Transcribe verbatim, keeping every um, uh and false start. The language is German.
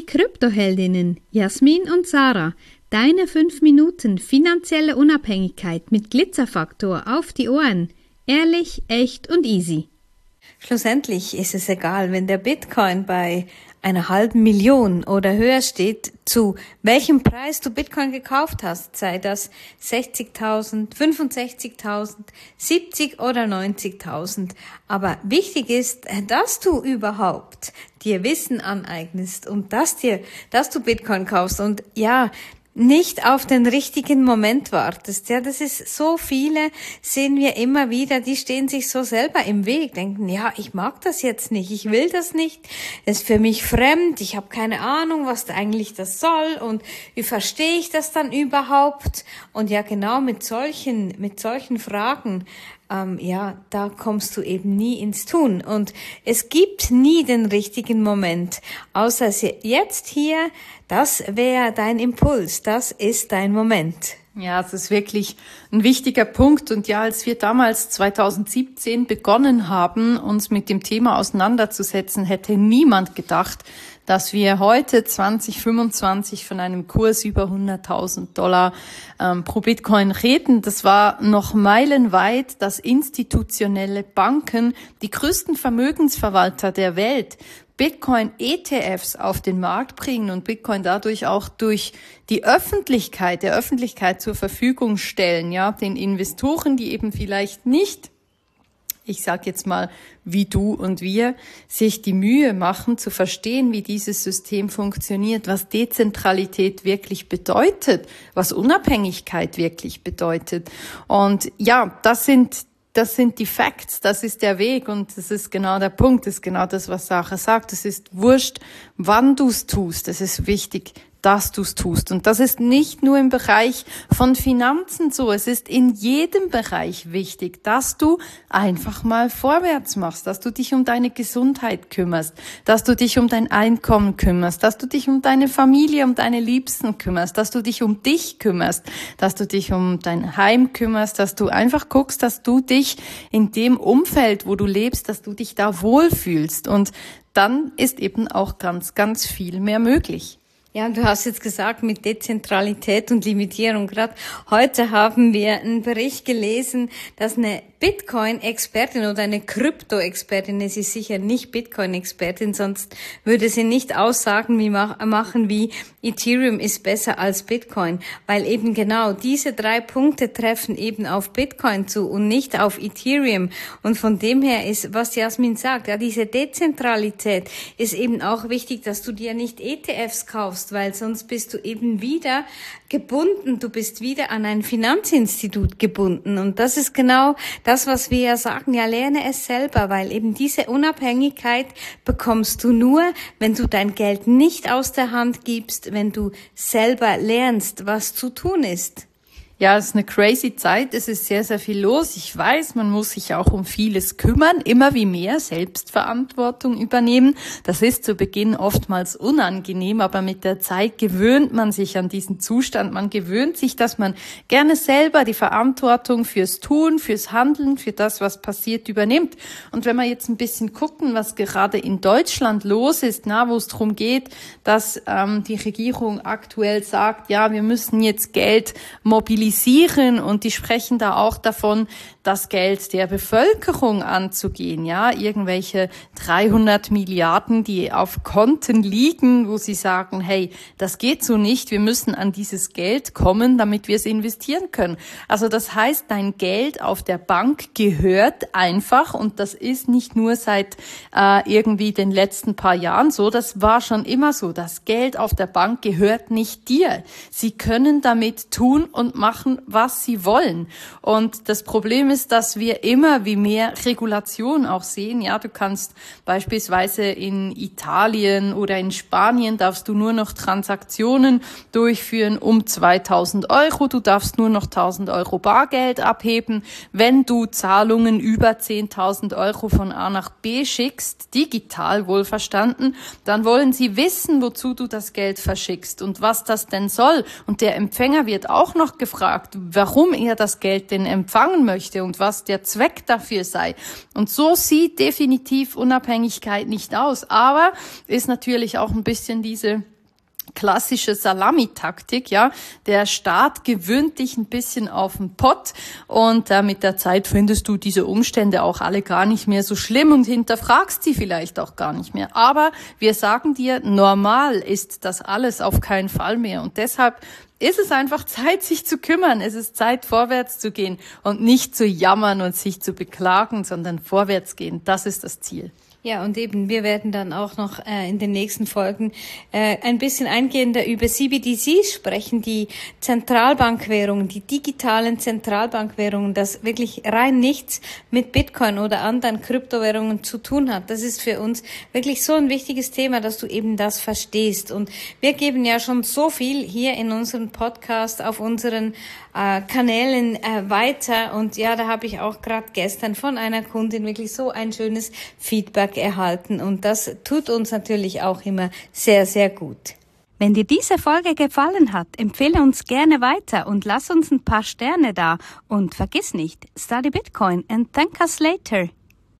Kryptoheldinnen Jasmin und Sarah. Deine fünf Minuten finanzielle Unabhängigkeit mit Glitzerfaktor auf die Ohren. Ehrlich, echt und easy. Schlussendlich ist es egal, wenn der Bitcoin bei einer halben Million oder höher steht, zu welchem Preis du Bitcoin gekauft hast, sei das sechzigtausend, fünfundsechzigtausend, siebzig oder neunzigtausend. Aber wichtig ist, dass du überhaupt dir Wissen aneignest und dass dir, dass du Bitcoin kaufst und ja, nicht auf den richtigen Moment wartest. Ja, das ist so viele, sehen wir immer wieder, die stehen sich so selber im Weg, denken, ja, ich mag das jetzt nicht, ich will das nicht, es ist für mich fremd, ich habe keine Ahnung, was eigentlich das soll und wie verstehe ich das dann überhaupt? Und ja, genau mit solchen, mit solchen Fragen, Ähm, ja, da kommst du eben nie ins Tun. Und es gibt nie den richtigen Moment, außer jetzt hier, das wäre dein Impuls, das ist dein Moment. Ja, es ist wirklich ein wichtiger Punkt. Und ja, als wir damals zweitausendsiebzehn begonnen haben, uns mit dem Thema auseinanderzusetzen, hätte niemand gedacht, dass wir heute zwanzig fünfundzwanzig von einem Kurs über hunderttausend Dollar ähm, pro Bitcoin reden. Das war noch meilenweit, dass institutionelle Banken, die größten Vermögensverwalter der Welt, Bitcoin-E T Fs auf den Markt bringen und Bitcoin dadurch auch durch die Öffentlichkeit, der Öffentlichkeit zur Verfügung stellen, ja, den Investoren, die eben vielleicht nicht, ich sag jetzt mal, wie du und wir, sich die Mühe machen, zu verstehen, wie dieses System funktioniert, was Dezentralität wirklich bedeutet, was Unabhängigkeit wirklich bedeutet. Und ja, das sind Das sind die Facts, das ist der Weg und das ist genau der Punkt, das ist genau das, was Sarah sagt. Es ist wurscht, wann du es tust, es ist wichtig, dass du es tust. Und das ist nicht nur im Bereich von Finanzen so, es ist in jedem Bereich wichtig, dass du einfach mal vorwärts machst, dass du dich um deine Gesundheit kümmerst, dass du dich um dein Einkommen kümmerst, dass du dich um deine Familie, um deine Liebsten kümmerst, dass du dich um dich kümmerst, dass du dich um dein Heim kümmerst, dass du einfach guckst, dass du dich in dem Umfeld, wo du lebst, dass du dich da wohlfühlst. Und dann ist eben auch ganz, ganz viel mehr möglich. Ja, du hast jetzt gesagt, mit Dezentralität und Limitierung. Gerade heute haben wir einen Bericht gelesen, dass eine Bitcoin-Expertin oder eine Krypto-Expertin, es ist sicher nicht Bitcoin-Expertin, sonst würde sie nicht Aussagen wie machen wie Ethereum ist besser als Bitcoin, weil eben genau diese drei Punkte treffen eben auf Bitcoin zu und nicht auf Ethereum. Und von dem her ist, was Jasmin sagt, ja, diese Dezentralität ist eben auch wichtig, dass du dir nicht E T Fs kaufst, weil sonst bist du eben wieder gebunden, du bist wieder an ein Finanzinstitut gebunden. Und das ist genau das, was wir ja sagen, ja, lerne es selber, weil eben diese Unabhängigkeit bekommst du nur, wenn du dein Geld nicht aus der Hand gibst, wenn du selber lernst, was zu tun ist. Ja, es ist eine crazy Zeit, es ist sehr, sehr viel los. Ich weiß, man muss sich auch um vieles kümmern, immer wie mehr Selbstverantwortung übernehmen. Das ist zu Beginn oftmals unangenehm, aber mit der Zeit gewöhnt man sich an diesen Zustand. Man gewöhnt sich, dass man gerne selber die Verantwortung fürs Tun, fürs Handeln, für das, was passiert, übernimmt. Und wenn wir jetzt ein bisschen gucken, was gerade in Deutschland los ist, na, wo es darum geht, dass ähm, die Regierung aktuell sagt, ja, wir müssen jetzt Geld mobilisieren, und die sprechen da auch davon, das Geld der Bevölkerung anzugehen, ja, irgendwelche dreihundert Milliarden, die auf Konten liegen, wo sie sagen, hey, das geht so nicht, wir müssen an dieses Geld kommen, damit wir es investieren können. Also das heißt, dein Geld auf der Bank gehört einfach, und das ist nicht nur seit äh, irgendwie den letzten paar Jahren so, das war schon immer so, das Geld auf der Bank gehört nicht dir. Sie können damit tun und machen, was sie wollen. Und das Problem ist, dass wir immer wie mehr Regulation auch sehen. Ja, du kannst beispielsweise in Italien oder in Spanien darfst du nur noch Transaktionen durchführen um zweitausend Euro. Du darfst nur noch tausend Euro Bargeld abheben. Wenn du Zahlungen über zehntausend Euro von A nach B schickst, digital wohlverstanden, dann wollen sie wissen, wozu du das Geld verschickst und was das denn soll. Und der Empfänger wird auch noch gefragt, warum er das Geld denn empfangen möchte und was der Zweck dafür sei. Und so sieht definitiv Unabhängigkeit nicht aus. Aber ist natürlich auch ein bisschen diese klassische Salamitaktik, ja. Der Staat gewöhnt dich ein bisschen auf den Pott und äh, mit der Zeit findest du diese Umstände auch alle gar nicht mehr so schlimm und hinterfragst sie vielleicht auch gar nicht mehr. Aber wir sagen dir, normal ist das alles auf keinen Fall mehr und deshalb ist es einfach Zeit, sich zu kümmern. Es ist Zeit, vorwärts zu gehen und nicht zu jammern und sich zu beklagen, sondern vorwärts gehen. Das ist das Ziel. Ja, und eben, wir werden dann auch noch äh, in den nächsten Folgen äh, ein bisschen eingehender über C B D Cs sprechen, die Zentralbankwährungen, die digitalen Zentralbankwährungen, das wirklich rein nichts mit Bitcoin oder anderen Kryptowährungen zu tun hat. Das ist für uns wirklich so ein wichtiges Thema, dass du eben das verstehst. Und wir geben ja schon so viel hier in unserem Podcast auf unseren äh, Kanälen äh, weiter. Und ja, da habe ich auch gerade gestern von einer Kundin wirklich so ein schönes Feedback erhalten und das tut uns natürlich auch immer sehr, sehr gut. Wenn dir diese Folge gefallen hat, empfehle uns gerne weiter und lass uns ein paar Sterne da und vergiss nicht, study Bitcoin and thank us later.